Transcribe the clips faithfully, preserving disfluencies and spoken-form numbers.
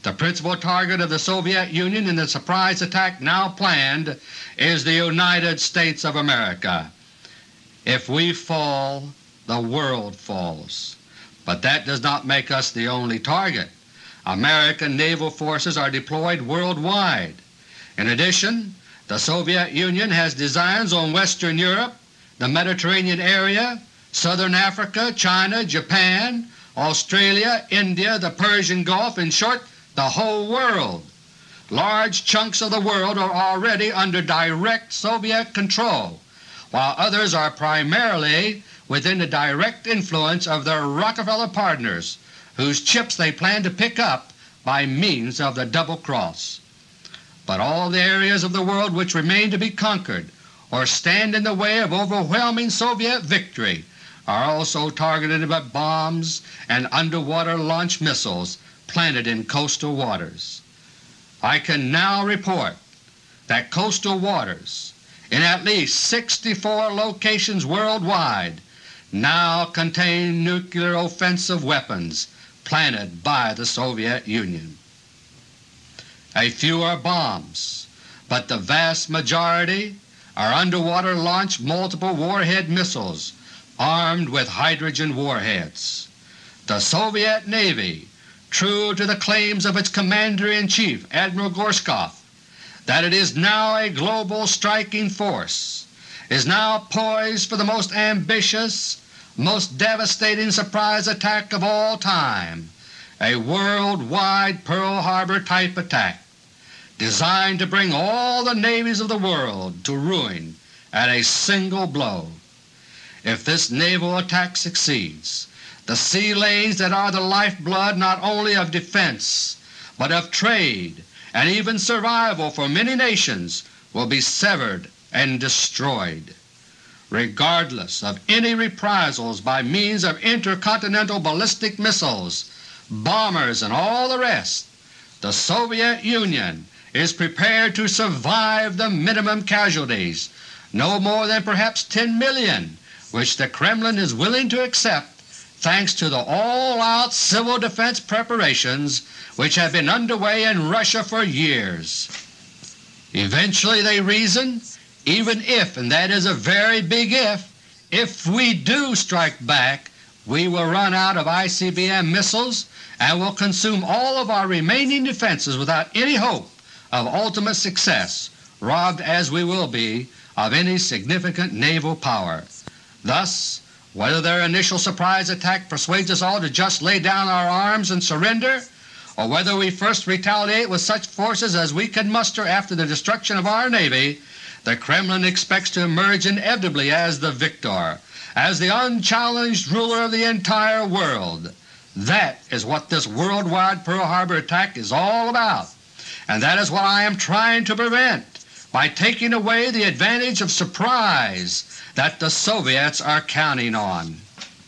The principal target of the Soviet Union in the surprise attack now planned is the United States of America. If we fall, the world falls. But that does not make us the only target. American naval forces are deployed worldwide. In addition, the Soviet Union has designs on Western Europe, the Mediterranean area, Southern Africa, China, Japan, Australia, India, the Persian Gulf, in short, the whole world. Large chunks of the world are already under direct Soviet control, while others are primarily within the direct influence of their Rockefeller partners, whose chips they plan to pick up by means of the double cross. But all the areas of the world which remain to be conquered or stand in the way of overwhelming Soviet victory are also targeted by bombs and underwater launch missiles planted in coastal waters. I can now report that coastal waters in at least sixty-four locations worldwide now contain nuclear offensive weapons planted by the Soviet Union. A few are bombs, but the vast majority are underwater launched multiple warhead missiles armed with hydrogen warheads. The Soviet Navy, true to the claims of its Commander-in-Chief, Admiral Gorshkov, that it is now a global striking force, is now poised for the most ambitious, most devastating surprise attack of all time, a worldwide Pearl Harbor type attack, designed to bring all the navies of the world to ruin at a single blow. If this naval attack succeeds, the sea lanes that are the lifeblood not only of defense but of trade and even survival for many nations will be severed and destroyed. Regardless of any reprisals by means of intercontinental ballistic missiles, bombers, and all the rest, the Soviet Union is prepared to survive the minimum casualties, no more than perhaps ten million, which the Kremlin is willing to accept thanks to the all-out civil defense preparations which have been underway in Russia for years. Eventually, they reason, even if, and that is a very big if, if we do strike back, we will run out of I C B M missiles and will consume all of our remaining defenses without any hope of ultimate success, robbed as we will be of any significant naval power. Thus, whether their initial surprise attack persuades us all to just lay down our arms and surrender, or whether we first retaliate with such forces as we can muster after the destruction of our Navy, the Kremlin expects to emerge inevitably as the victor, as the unchallenged ruler of the entire world. That is what this worldwide Pearl Harbor attack is all about, and that is what I am trying to prevent by taking away the advantage of surprise that the Soviets are counting on.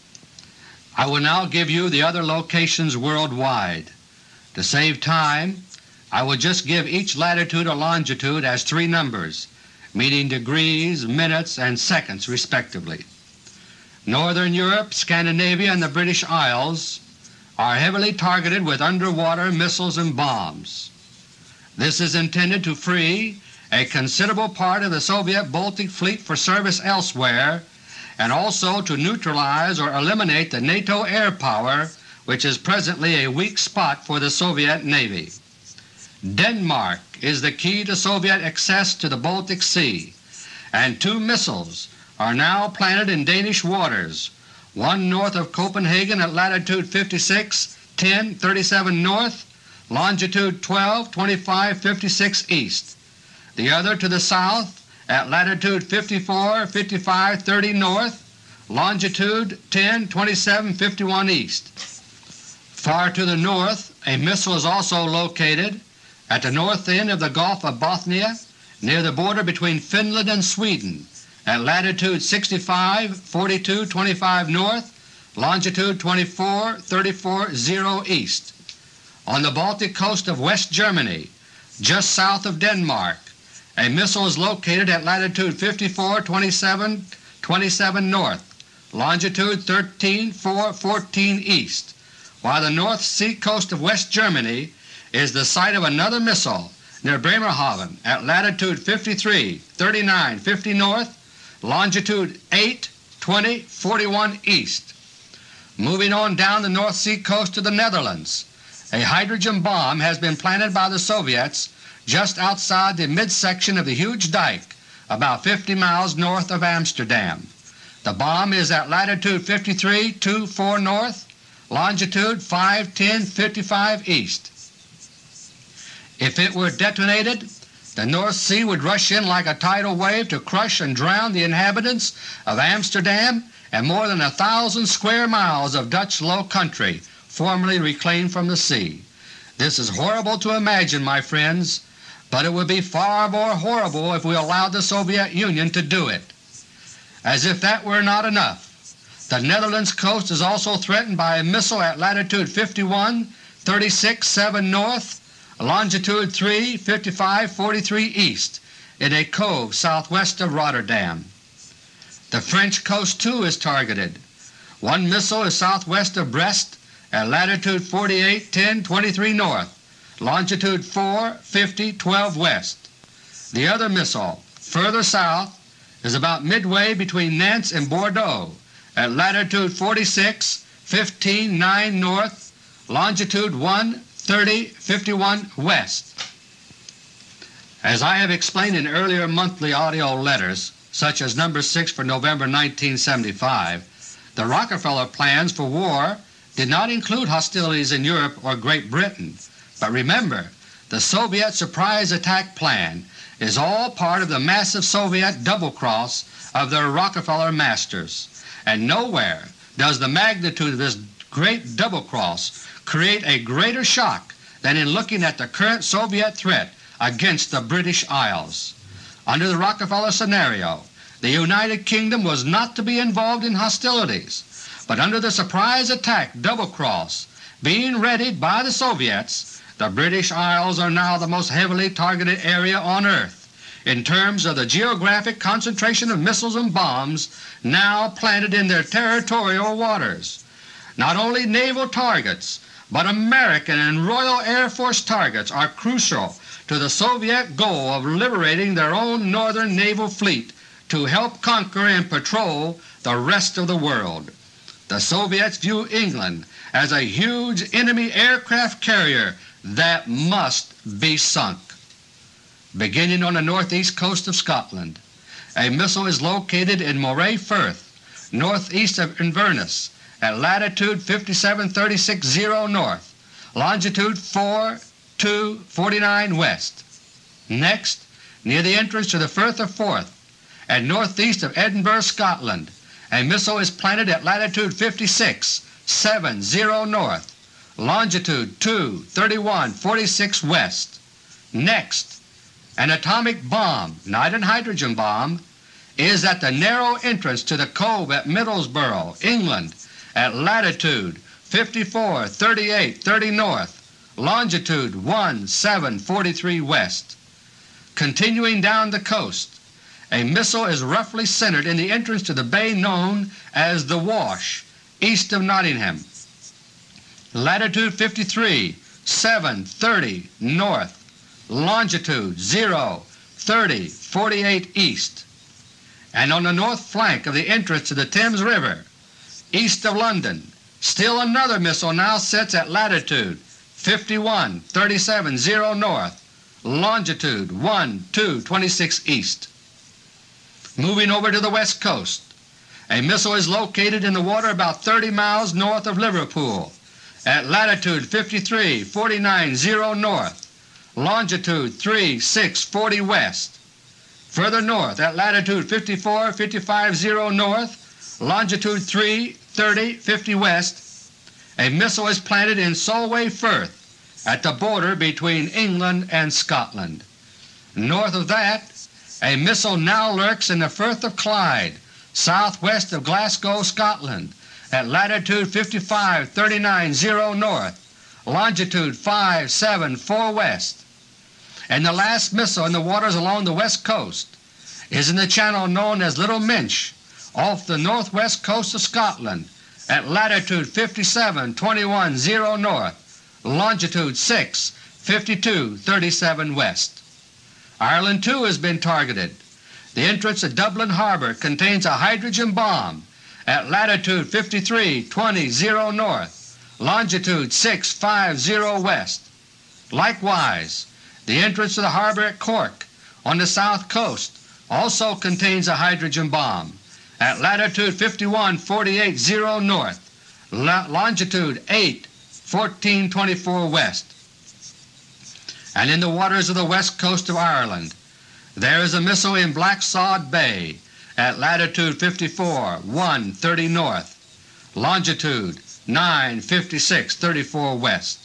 I will now give you the other locations worldwide. To save time, I will just give each latitude or longitude as three numbers, meaning degrees, minutes, and seconds respectively. Northern Europe, Scandinavia, and the British Isles are heavily targeted with underwater missiles and bombs. This is intended to free a considerable part of the Soviet Baltic Fleet for service elsewhere, and also to neutralize or eliminate the NATO air power, which is presently a weak spot for the Soviet Navy. Denmark is the key to Soviet access to the Baltic Sea, and two missiles are now planted in Danish waters, one north of Copenhagen at latitude fifty-six, ten, thirty-seven north, longitude twelve, twenty-five, fifty-six east, the other to the south at latitude fifty-four, fifty-five, thirty north, longitude ten, twenty-seven, fifty-one east. Far to the north a missile is also located at the north end of the Gulf of Bothnia, near the border between Finland and Sweden, at latitude sixty-five, forty-two, twenty-five north, longitude twenty-four, thirty-four, zero east. On the Baltic coast of West Germany, just south of Denmark, a missile is located at latitude fifty-four, twenty-seven, twenty-seven north, longitude thirteen, four, fourteen east, while the North Sea coast of West Germany is the site of another missile near Bremerhaven at latitude fifty-three, thirty-nine, fifty north, longitude eight, twenty, forty-one east. Moving on down the North Sea coast to the Netherlands, a hydrogen bomb has been planted by the Soviets just outside the midsection of the huge dike about fifty miles north of Amsterdam. The bomb is at latitude fifty-three, twenty-four north, longitude five, ten, fifty-five east. If it were detonated, the North Sea would rush in like a tidal wave to crush and drown the inhabitants of Amsterdam and more than a thousand square miles of Dutch low country formerly reclaimed from the sea. This is horrible to imagine, my friends, but it would be far more horrible if we allowed the Soviet Union to do it. As if that were not enough, the Netherlands coast is also threatened by a missile at latitude fifty-one, thirty-six, seven north, longitude three, fifty-five, forty-three east in a cove southwest of Rotterdam. The French coast too is targeted. One missile is southwest of Brest at latitude forty-eight, ten, twenty-three north, longitude four, fifty, twelve west. The other missile, further south, is about midway between Nantes and Bordeaux at latitude forty-six, fifteen, nine north, longitude one, thirty, fifty-one west. As I have explained in earlier monthly audio letters, such as number six for November nineteen seventy-five, the Rockefeller plans for war did not include hostilities in Europe or Great Britain. But remember, the Soviet surprise attack plan is all part of the massive Soviet double-cross of their Rockefeller masters, and nowhere does the magnitude of this great double-cross create a greater shock than in looking at the current Soviet threat against the British Isles. Under the Rockefeller scenario, the United Kingdom was not to be involved in hostilities, but under the surprise attack double-cross being readied by the Soviets, the British Isles are now the most heavily targeted area on earth in terms of the geographic concentration of missiles and bombs now planted in their territorial waters. Not only naval targets, but American and Royal Air Force targets are crucial to the Soviet goal of liberating their own northern naval fleet to help conquer and patrol the rest of the world. The Soviets view England as a huge enemy aircraft carrier that must be sunk. Beginning on the northeast coast of Scotland, a missile is located in Moray Firth, northeast of Inverness, at latitude fifty-seven, thirty-six, zero north, longitude four, two, forty-nine west. Next, near the entrance to the Firth of Forth, and northeast of Edinburgh, Scotland, a missile is planted at latitude fifty-six, seven, zero north, longitude two, thirty-one, forty-six west. Next, an atomic bomb, not an hydrogen bomb, is at the narrow entrance to the cove at Middlesbrough, England, at latitude fifty-four, thirty-eight, thirty north, longitude one, seven, forty-three west. Continuing down the coast, a missile is roughly centered in the entrance to the bay known as the Wash, east of Nottingham, latitude fifty-three, seven, thirty north, longitude zero, thirty, forty-eight east. And on the north flank of the entrance to the Thames River, east of London, still another missile now sits at latitude fifty-one, thirty-seven, zero north, longitude one, two, twenty-six east. Moving over to the west coast, a missile is located in the water about thirty miles north of Liverpool at latitude fifty-three, forty-nine, zero north, longitude three, six, forty west. Further north at latitude fifty-four, fifty-five, zero north, longitude three, thirty, fifty west, a missile is planted in Solway Firth at the border between England and Scotland. North of that, a missile now lurks in the Firth of Clyde, southwest of Glasgow, Scotland, at latitude fifty-five, thirty-nine, zero north, longitude five, seven, four west. And the last missile in the waters along the west coast is in the channel known as Little Minch, off the northwest coast of Scotland, at latitude fifty-seven, twenty-one, zero north, longitude six, fifty-two thirty-seven west. Ireland too has been targeted. The entrance to Dublin Harbor contains a hydrogen bomb at latitude fifty-three twenty north, longitude six fifty west. Likewise, the entrance to the harbor at Cork on the south coast also contains a hydrogen bomb at latitude fifty-one forty-eight north, longitude eight fourteen twenty-four west. And in the waters of the west coast of Ireland there is a missile in Blacksod Bay at latitude fifty-four one thirty north, longitude nine fifty-six thirty-four west.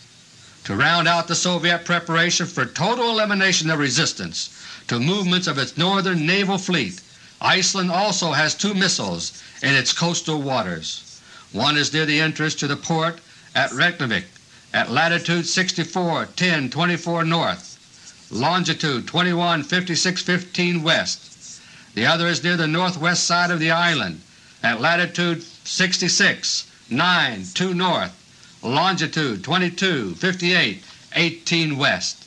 To round out the Soviet preparation for total elimination of resistance to movements of its northern naval fleet, Iceland also has two missiles in its coastal waters. One is near the entrance to the port at Reykjavik at latitude sixty-four ten twenty-four north, longitude twenty-one fifty-six fifteen west. The other is near the northwest side of the island at latitude sixty-six nine two north, longitude twenty-two fifty-eight eighteen west.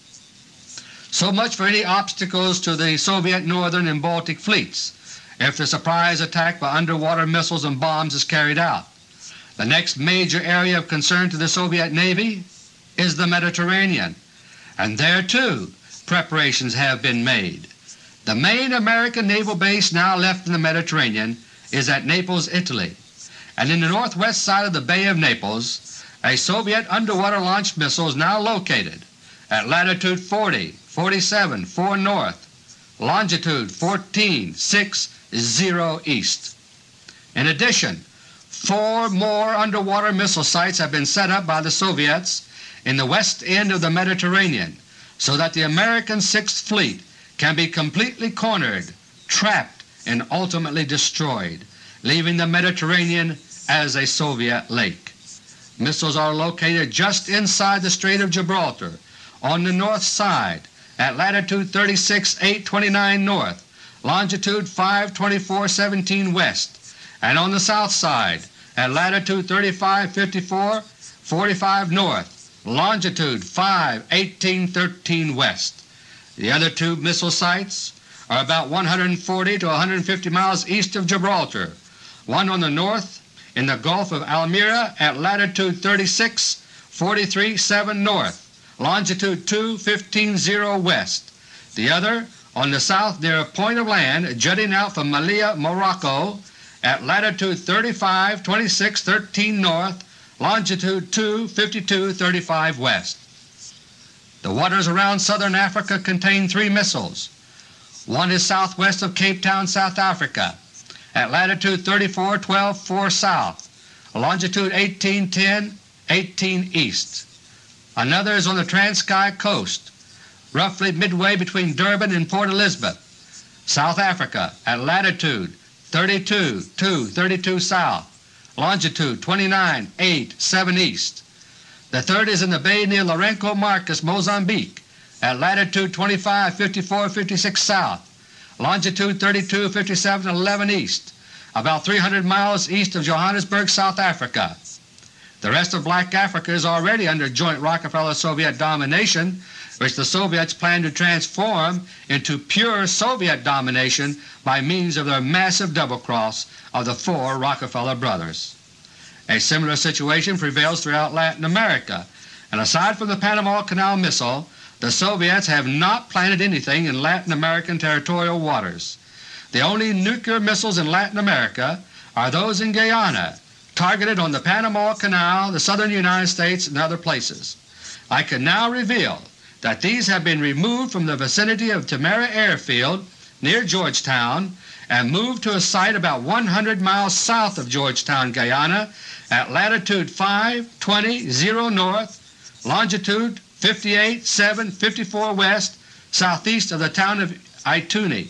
So much for any obstacles to the Soviet northern and Baltic fleets if the surprise attack by underwater missiles and bombs is carried out. The next major area of concern to the Soviet Navy is the Mediterranean, and there too preparations have been made. The main American naval base now left in the Mediterranean is at Naples, Italy, and in the northwest side of the Bay of Naples a Soviet underwater launched missile is now located at latitude forty forty-seven four north, longitude fourteen sixty east. In addition, four more underwater missile sites have been set up by the Soviets in the west end of the Mediterranean so that the American Sixth Fleet can be completely cornered, trapped, and ultimately destroyed, leaving the Mediterranean as a Soviet lake. Missiles are located just inside the Strait of Gibraltar on the north side at latitude thirty-six eight twenty-nine north, longitude five twenty-four seventeen west, and on the south side at latitude thirty-five fifty-four forty-five north, longitude five eighteen thirteen west. The other two missile sites are about one hundred forty to one hundred fifty miles east of Gibraltar, one on the north in the Gulf of Almeria at latitude thirty-six forty-three seven north, longitude two fifteen west, the other on the south near a point of land jutting out from Malaya, Morocco at latitude thirty-five twenty-six thirteen north, longitude two fifty-two thirty-five west. The waters around southern Africa contain three missiles. One is southwest of Cape Town, South Africa at latitude thirty-four twelve four south, longitude eighteen ten eighteen east. Another is on the Transkei coast, roughly midway between Durban and Port Elizabeth, South Africa at latitude thirty-two two thirty-two south, longitude twenty-nine eight seven east. The third is in the bay near Lourenço Marques, Mozambique at latitude twenty-five fifty-four fifty-six south, longitude thirty-two fifty-seven eleven east, about three hundred miles east of Johannesburg, South Africa. The rest of Black Africa is already under joint Rockefeller-Soviet domination, which the Soviets plan to transform into pure Soviet domination by means of their massive double-cross of the four Rockefeller brothers. A similar situation prevails throughout Latin America, and aside from the Panama Canal missile, the Soviets have not planted anything in Latin American territorial waters. The only nuclear missiles in Latin America are those in Guyana, targeted on the Panama Canal, the southern United States, and other places. I can now reveal that these have been removed from the vicinity of Temara Airfield near Georgetown and moved to a site about one hundred miles south of Georgetown, Guyana at latitude five twenty north, longitude fifty-eight seven fifty-four west, southeast of the town of Ituni.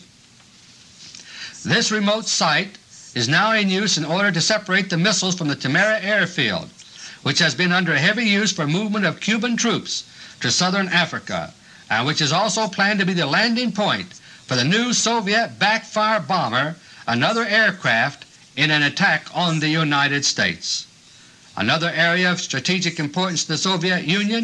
This remote site is now in use in order to separate the missiles from the Temara Airfield, which has been under heavy use for movement of Cuban troops to southern Africa, and which is also planned to be the landing point for the new Soviet backfire bomber, another aircraft, in an attack on the United States. Another area of strategic importance to the Soviet Union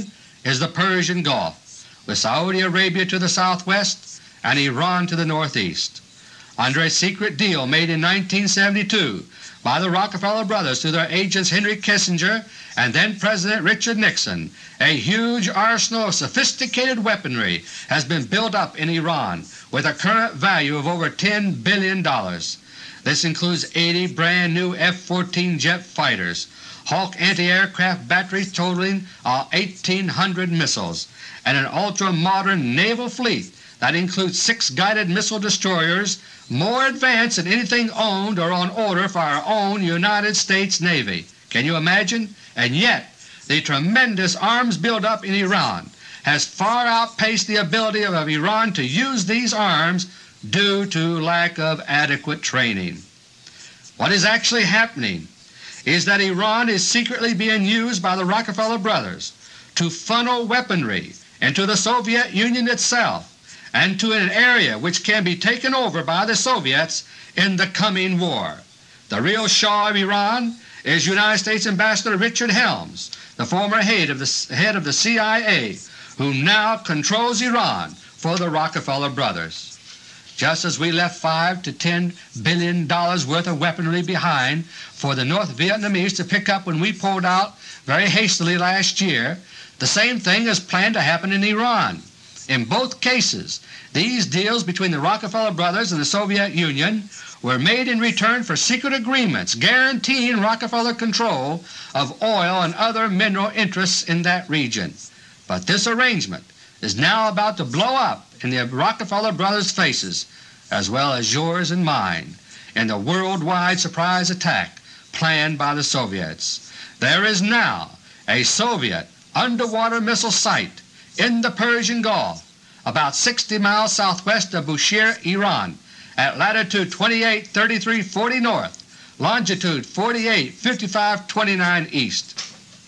is the Persian Gulf, with Saudi Arabia to the southwest and Iran to the northeast. Under a secret deal made in nineteen seventy-two by the Rockefeller brothers through their agents Henry Kissinger and then President Richard Nixon, a huge arsenal of sophisticated weaponry has been built up in Iran with a current value of over ten billion dollars. This includes eighty brand new F fourteen jet fighters, Hawk anti-aircraft batteries totaling uh, eighteen hundred missiles, and an ultra-modern naval fleet that includes six guided missile destroyers more advanced than anything owned or on order for our own United States Navy. Can you imagine? And yet the tremendous arms buildup in Iran has far outpaced the ability of Iran to use these arms due to lack of adequate training. What is actually happening is that Iran is secretly being used by the Rockefeller brothers to funnel weaponry into the Soviet Union itself and to an area which can be taken over by the Soviets in the coming war. The real Shah of Iran is United States Ambassador Richard Helms, the former head of the, head of the C I A, who now controls Iran for the Rockefeller brothers. Just as we left five to ten billion dollars worth of weaponry behind for the North Vietnamese to pick up when we pulled out very hastily last year, the same thing is planned to happen in Iran. In both cases, these deals between the Rockefeller brothers and the Soviet Union were made in return for secret agreements guaranteeing Rockefeller control of oil and other mineral interests in that region. But this arrangement is now about to blow up in the Rockefeller brothers' faces, as well as yours and mine, in the worldwide surprise attack planned by the Soviets. There is now a Soviet underwater missile site in the Persian Gulf about sixty miles southwest of Bushehr, Iran, at latitude twenty-eight thirty-three forty north, longitude forty-eight fifty-five twenty-nine east.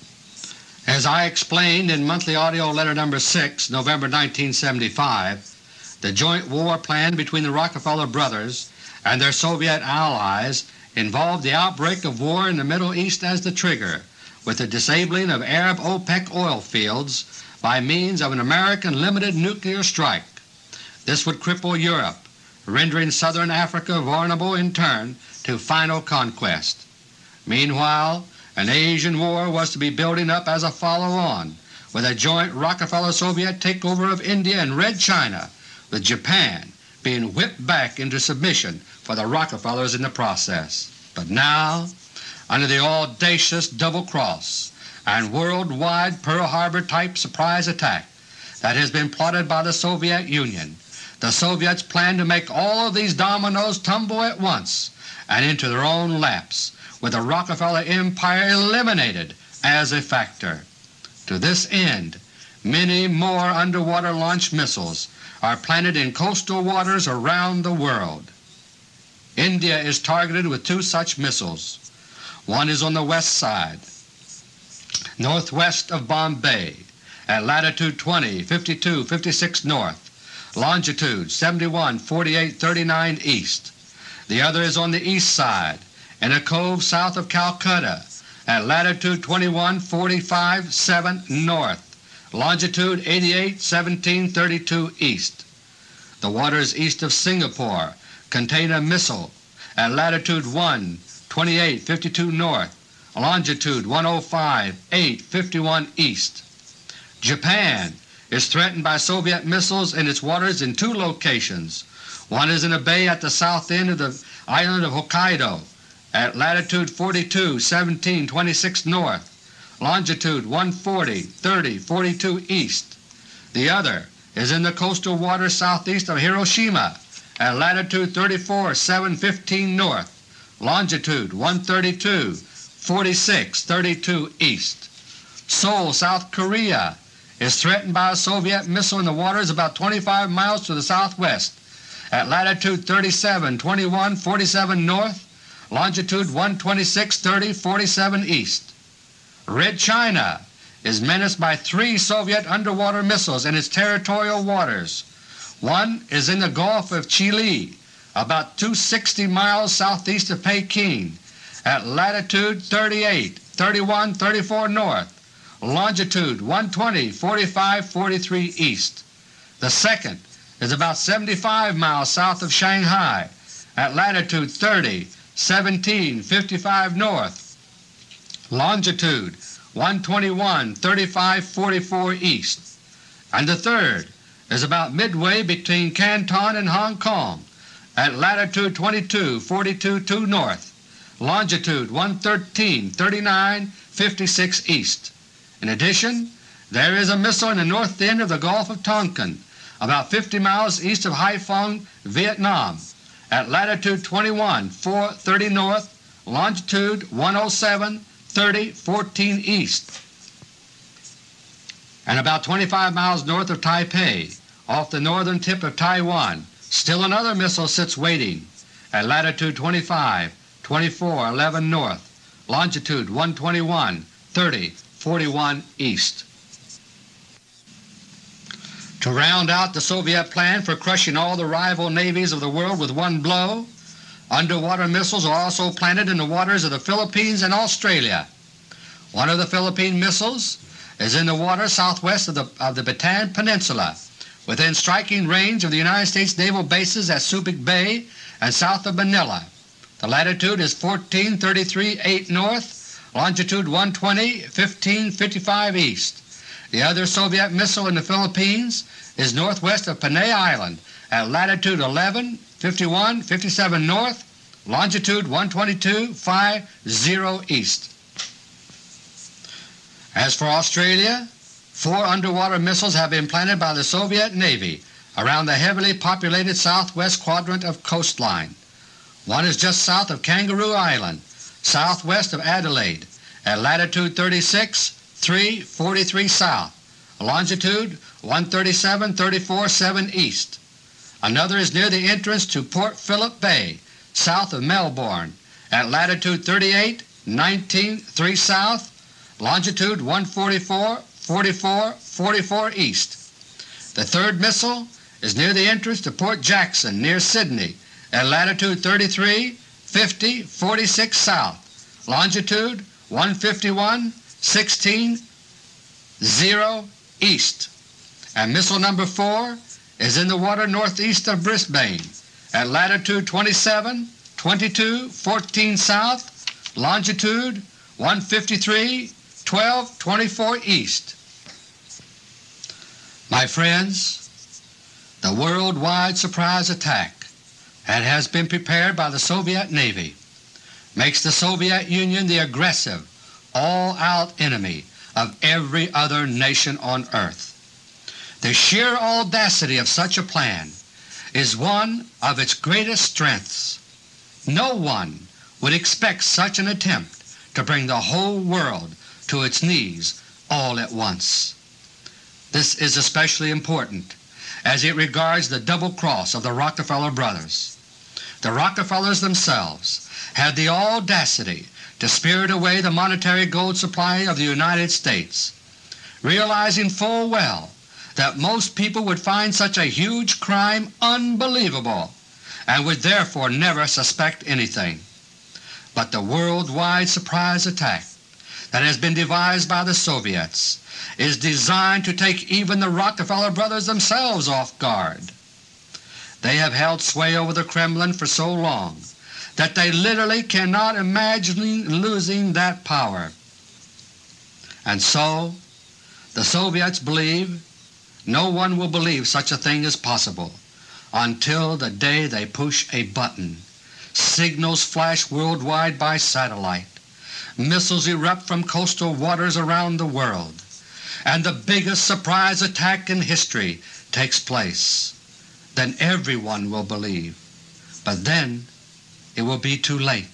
As I explained in Monthly Audio Letter Number six, November nineteen seventy-five, the joint war plan between the Rockefeller brothers and their Soviet allies involved the outbreak of war in the Middle East as the trigger, with the disabling of Arab OPEC oil fields by means of an American limited nuclear strike. This would cripple Europe, rendering southern Africa vulnerable in turn to final conquest. Meanwhile, an Asian war was to be building up as a follow-on, with a joint Rockefeller-Soviet takeover of India and Red China, with Japan being whipped back into submission for the Rockefellers in the process. But now, under the audacious double-cross and worldwide Pearl Harbor-type surprise attack that has been plotted by the Soviet Union, the Soviets plan to make all of these dominoes tumble at once and into their own laps, with the Rockefeller Empire eliminated as a factor. To this end, many more underwater launch missiles are planted in coastal waters around the world. India is targeted with two such missiles. One is on the west side, northwest of Bombay, at latitude twenty fifty-two fifty-six north, longitude seventy-one forty-eight thirty-nine east. The other is on the east side, in a cove south of Calcutta, at latitude twenty-one forty-five seven north, longitude eighty-eight seventeen thirty-two east. The waters east of Singapore contain a missile at latitude one twenty-eight fifty-two north, longitude one oh five eight fifty-one east. Japan is threatened by Soviet missiles in its waters in two locations. One is in a bay at the south end of the island of Hokkaido at latitude forty-two seventeen twenty-six north, longitude one forty thirty forty-two east. The other is in the coastal waters southeast of Hiroshima at latitude thirty-four seven fifteen north, longitude one thirty-two forty-six thirty-two east. Seoul, South Korea is threatened by a Soviet missile in the waters about twenty-five miles to the southwest at latitude thirty-seven twenty-one forty-seven north, longitude one twenty-six thirty forty-seven east. Red China is menaced by three Soviet underwater missiles in its territorial waters. One is in the Gulf of Chile, about two hundred sixty miles southeast of Peking, at latitude thirty-eight thirty-one thirty-four north, longitude one twenty, forty-five, forty-three east. The second is about seventy-five miles south of Shanghai at latitude thirty, seventeen, fifty-five north, longitude one twenty-one, thirty-five, forty-four east. And the third is about midway between Canton and Hong Kong at latitude twenty-two, forty-two, two north, longitude one thirteen, thirty-nine, fifty-six east. In addition, there is a missile in the north end of the Gulf of Tonkin, about fifty miles east of Haiphong, Vietnam, at latitude twenty-one, four thirty north, longitude one oh seven, thirty, fourteen east, and about twenty-five miles north of Taipei, off the northern tip of Taiwan. Still another missile sits waiting at latitude twenty-five, twenty-four, eleven north, longitude one twenty-one, thirty, forty-one east. To round out the Soviet plan for crushing all the rival navies of the world with one blow, underwater missiles are also planted in the waters of the Philippines and Australia. One of the Philippine missiles is in the water southwest of the, of the Bataan Peninsula, within striking range of the United States naval bases at Subic Bay and south of Manila. The latitude is fourteen thirty-three, eight north, longitude one twenty, fifteen fifty-five east. The other Soviet missile in the Philippines is northwest of Panay Island at latitude eleven, fifty-one, fifty-seven north, longitude one twenty-two, fifty east. As for Australia, four underwater missiles have been planted by the Soviet Navy around the heavily populated southwest quadrant of coastline. One is just south of Kangaroo Island, southwest of Adelaide, at latitude thirty-six, three forty-three south, longitude one thirty-seven, thirty-four, seven east. Another is near the entrance to Port Phillip Bay, south of Melbourne, at latitude thirty-eight, nineteen, three south, longitude one forty-four, forty-four, forty-four east. The third missile is near the entrance to Port Jackson near Sydney at latitude thirty-three, fifty, forty-six south, longitude one fifty-one, sixteen, zero east. And missile number four is in the water northeast of Brisbane at latitude twenty-seven, twenty-two, fourteen south, longitude one fifty-three, twelve, twenty-four east. My friends, the worldwide surprise attack that has been prepared by the Soviet Navy makes the Soviet Union the aggressive, all-out enemy of every other nation on earth. The sheer audacity of such a plan is one of its greatest strengths. No one would expect such an attempt to bring the whole world to its knees all at once. This is especially important as it regards the double cross of the Rockefeller brothers. The Rockefellers themselves had the audacity to spirit away the monetary gold supply of the United States, realizing full well that most people would find such a huge crime unbelievable and would therefore never suspect anything. But the worldwide surprise attack that has been devised by the Soviets is designed to take even the Rockefeller brothers themselves off guard. They have held sway over the Kremlin for so long that they literally cannot imagine losing that power. And so the Soviets believe no one will believe such a thing is possible until the day they push a button. Signals flash worldwide by satellite, missiles erupt from coastal waters around the world, and the biggest surprise attack in history takes place. Then everyone will believe, but then it will be too late.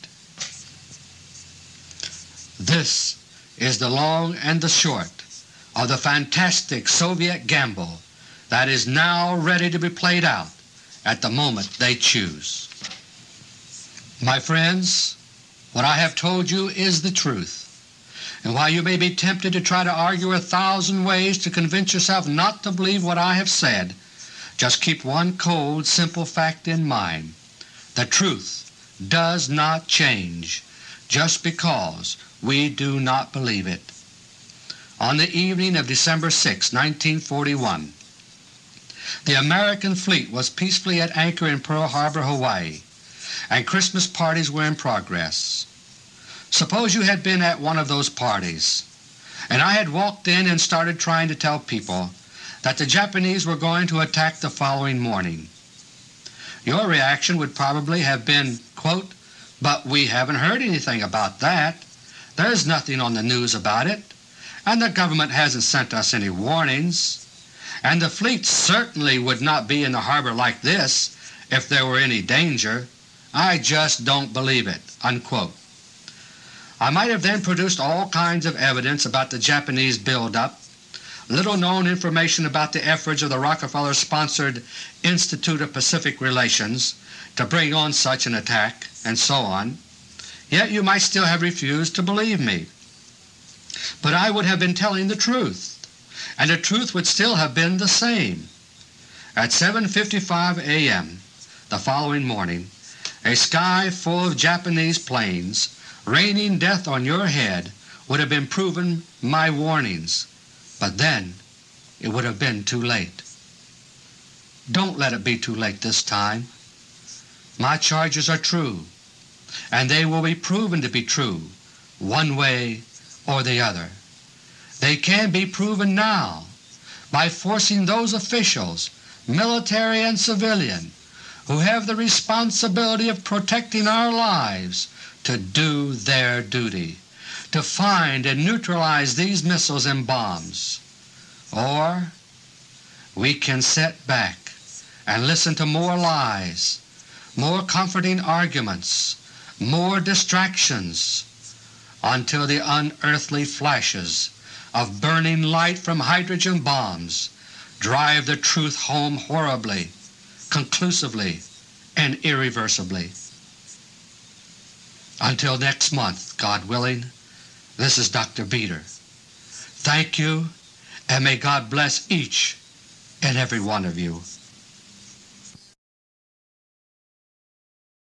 This is the long and the short of the fantastic Soviet gamble that is now ready to be played out at the moment they choose. My friends, what I have told you is the truth, and while you may be tempted to try to argue a thousand ways to convince yourself not to believe what I have said, just keep one cold, simple fact in mind. The truth does not change just because we do not believe it. On the evening of December sixth, nineteen forty-one, the American fleet was peacefully at anchor in Pearl Harbor, Hawaii, and Christmas parties were in progress. Suppose you had been at one of those parties, and I had walked in and started trying to tell people that the Japanese were going to attack the following morning. Your reaction would probably have been, quote, "But we haven't heard anything about that. There's nothing on the news about it, and the government hasn't sent us any warnings, and the fleet certainly would not be in the harbor like this if there were any danger. I just don't believe it." Unquote. I might have then produced all kinds of evidence about the Japanese buildup, little-known information about the efforts of the Rockefeller-sponsored Institute of Pacific Relations to bring on such an attack, and so on. Yet you might still have refused to believe me. But I would have been telling the truth, and the truth would still have been the same. At seven fifty-five A M the following morning, a sky full of Japanese planes raining death on your head would have been proven my warnings, but then it would have been too late. Don't let it be too late this time. My charges are true, and they will be proven to be true one way or the other. They can be proven now by forcing those officials, military and civilian, who have the responsibility of protecting our lives to do their duty, to find and neutralize these missiles and bombs. Or we can sit back and listen to more lies, more comforting arguments, more distractions, until the unearthly flashes of burning light from hydrogen bombs drive the truth home horribly, conclusively, and irreversibly. Until next month, God willing, this is Doctor Beter. Thank you, and may God bless each and every one of you.